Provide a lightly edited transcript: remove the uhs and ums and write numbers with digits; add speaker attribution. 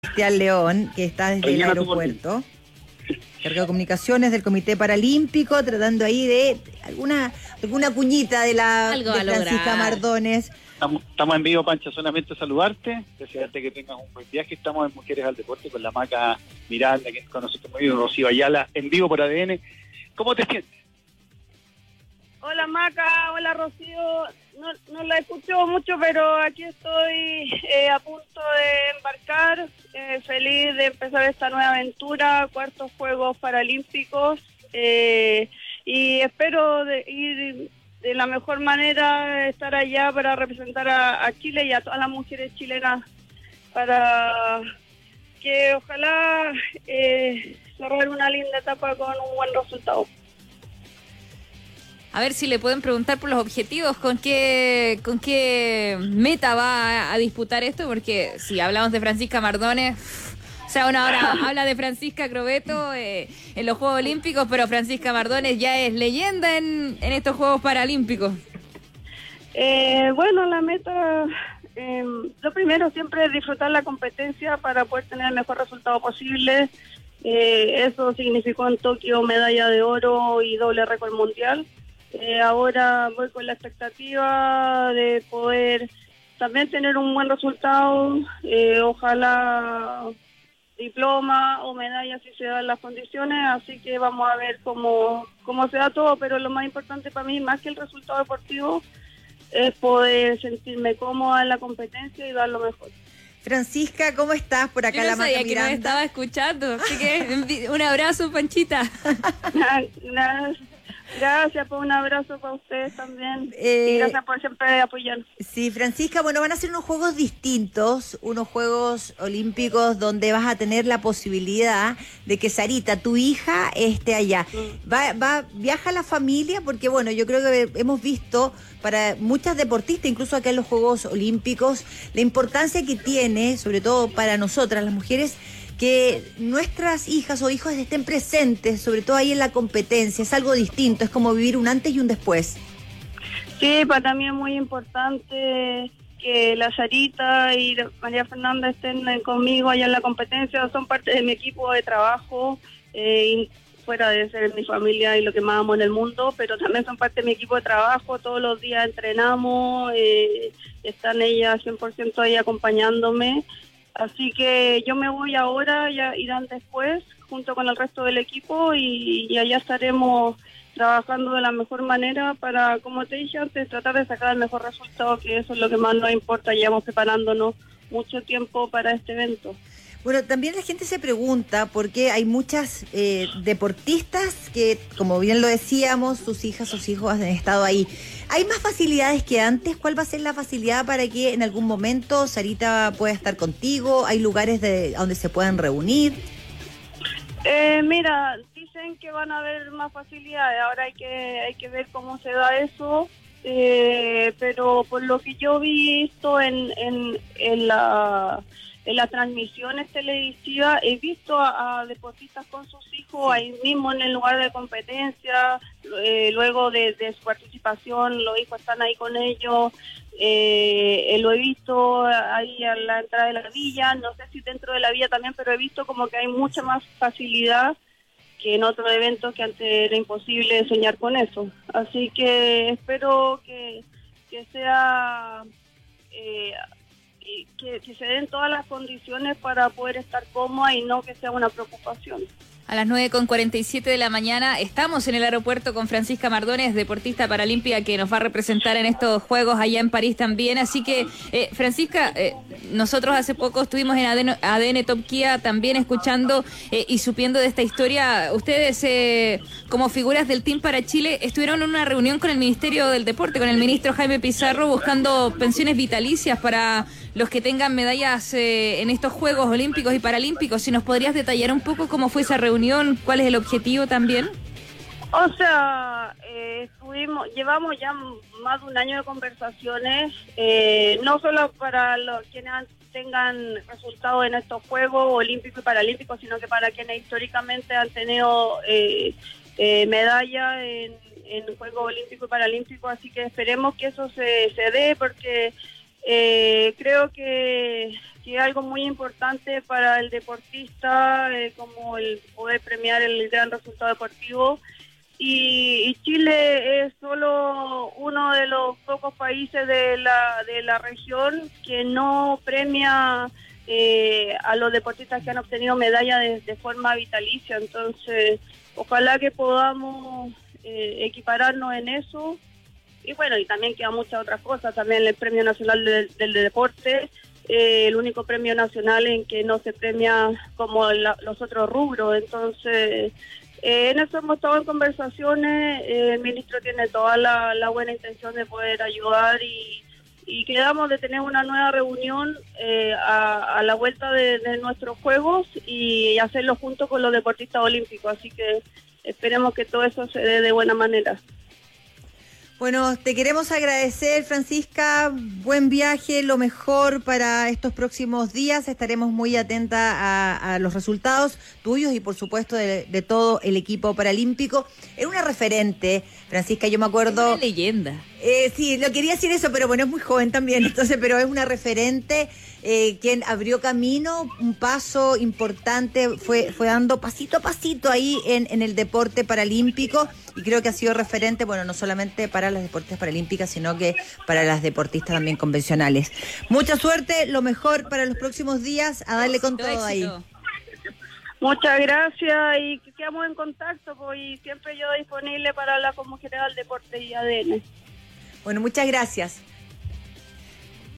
Speaker 1: Cristian León, que está desde el aeropuerto, cargado de comunicaciones del Comité Paralímpico, tratando ahí de alguna cuñita de Francisca Mardones.
Speaker 2: Estamos en vivo, Pancha, solamente saludarte, desearte que tengas un buen viaje. Estamos en Mujeres al Deporte con la Maca Miranda, que conoces muy bien, Rocío Ayala, en vivo por ADN. ¿Cómo te sientes?
Speaker 3: Hola Maca, hola Rocío, no la escucho mucho, pero aquí estoy a punto de embarcar, feliz de empezar esta nueva aventura, cuartos Juegos Paralímpicos, y espero ir de la mejor manera, estar allá para representar a Chile y a todas las mujeres chilenas, para que ojalá cerrar una linda etapa con un buen resultado.
Speaker 4: A ver si le pueden preguntar por los objetivos, con qué meta va a disputar esto, porque si hablamos de Francisca Mardones, o sea, uno ahora habla de Francisca Crobeto en los Juegos Olímpicos, pero Francisca Mardones ya es leyenda en estos Juegos Paralímpicos.
Speaker 3: Bueno, la meta, lo primero siempre es disfrutar la competencia para poder tener el mejor resultado posible. Eso significó en Tokio medalla de oro y doble récord mundial. Ahora voy con la expectativa de poder también tener un buen resultado, ojalá diploma o medalla si se dan las condiciones, así que vamos a ver cómo se da todo, pero lo más importante para mí, más que el resultado deportivo, es poder sentirme cómoda en la competencia y dar lo mejor.
Speaker 1: Francisca, ¿cómo estás? Por acá la Maca Miranda.
Speaker 4: Yo no sabía que nos estaba escuchando, así que un abrazo, Panchita.
Speaker 3: Gracias, pues un abrazo para ustedes también. Y gracias por siempre apoyar.
Speaker 1: Sí, Francisca, bueno, van a ser unos juegos distintos, unos Juegos Olímpicos donde vas a tener la posibilidad de que Sarita, tu hija, esté allá. ¿Viaja la familia? Porque bueno, yo creo que hemos visto para muchas deportistas, incluso acá en los Juegos Olímpicos, la importancia que tiene, sobre todo para nosotras, las mujeres, que nuestras hijas o hijos estén presentes, sobre todo ahí en la competencia. Es algo distinto, es como vivir un antes y un después.
Speaker 3: Sí, para mí es muy importante que la Sarita y María Fernanda estén conmigo allá en la competencia, son parte de mi equipo de trabajo, fuera de ser mi familia y lo que más amo en el mundo, pero también son parte de mi equipo de trabajo, todos los días entrenamos, están ellas 100% ahí acompañándome. Así que yo me voy ahora, ya irán después, junto con el resto del equipo, y allá estaremos trabajando de la mejor manera para, como te dije antes, tratar de sacar el mejor resultado, que eso es lo que más nos importa. Llevamos preparándonos mucho tiempo para este evento.
Speaker 1: Bueno, también la gente se pregunta por qué hay muchas deportistas que, como bien lo decíamos, sus hijas, sus hijos han estado ahí. ¿Hay más facilidades que antes? ¿Cuál va a ser la facilidad para que en algún momento Sarita pueda estar contigo? ¿Hay lugares donde se puedan reunir?
Speaker 3: Mira, dicen que van a haber más facilidades. Ahora hay que ver cómo se da eso. Pero por lo que yo he visto en las transmisiones televisivas, he visto a deportistas con sus hijos ahí mismo en el lugar de competencia, luego de su participación, los hijos están ahí con ellos, lo he visto ahí a la entrada de la villa, no sé si dentro de la villa también, pero he visto como que hay mucha más facilidad que en otros eventos que antes era imposible soñar con eso. Así que espero que sea... que se den todas las condiciones para poder estar cómoda y no que sea una preocupación.
Speaker 4: A las 9:47 de la mañana estamos en el aeropuerto con Francisca Mardones, deportista paralímpica que nos va a representar en estos Juegos allá en París también. Así que, Francisca, nosotros hace poco estuvimos en ADN Top Kia también escuchando y supiendo de esta historia. Ustedes, como figuras del Team para Chile, estuvieron en una reunión con el Ministerio del Deporte, con el ministro Jaime Pizarro, buscando pensiones vitalicias para los que tengan medallas en estos Juegos Olímpicos y Paralímpicos. Si nos podrías detallar un poco cómo fue esa reunión, cuál es el objetivo también.
Speaker 3: O sea, llevamos ya más de un año de conversaciones, no solo para los quienes tengan resultados en estos Juegos Olímpicos y Paralímpicos, sino que para quienes históricamente han tenido medalla en Juegos Olímpicos y Paralímpicos. Así que esperemos que eso se dé, porque creo que que es algo muy importante para el deportista, como el poder premiar el gran resultado deportivo. Y Chile es solo uno de los pocos países de la región que no premia a los deportistas que han obtenido medallas de forma vitalicia. Entonces, ojalá que podamos equipararnos en eso. Y bueno, y también quedan muchas otras cosas. También el Premio Nacional del Deporte, el único premio nacional en que no se premia como los otros rubros. Entonces, en eso hemos estado en conversaciones. El ministro tiene toda la buena intención de poder ayudar y quedamos de tener una nueva reunión a la vuelta de nuestros Juegos y hacerlo junto con los deportistas olímpicos. Así que esperemos que todo eso se dé de buena manera.
Speaker 1: Bueno, te queremos agradecer, Francisca. Buen viaje, lo mejor para estos próximos días. Estaremos muy atentas a los resultados tuyos y, por supuesto, de todo el equipo paralímpico. Era una referente, Francisca, yo me acuerdo...
Speaker 4: Una leyenda.
Speaker 1: Sí, lo quería decir eso, pero bueno, es muy joven también, entonces, pero es una referente quien abrió camino, un paso importante, fue dando pasito a pasito ahí en el deporte paralímpico y creo que ha sido referente, bueno, no solamente para las deportistas paralímpicas, sino que para las deportistas también convencionales. Mucha suerte, lo mejor para los próximos días, a darle con todo ahí.
Speaker 3: Muchas gracias y que quedamos en contacto, pues, y siempre yo disponible para hablar con Mujeres al Deporte y ADN.
Speaker 1: Bueno, muchas gracias.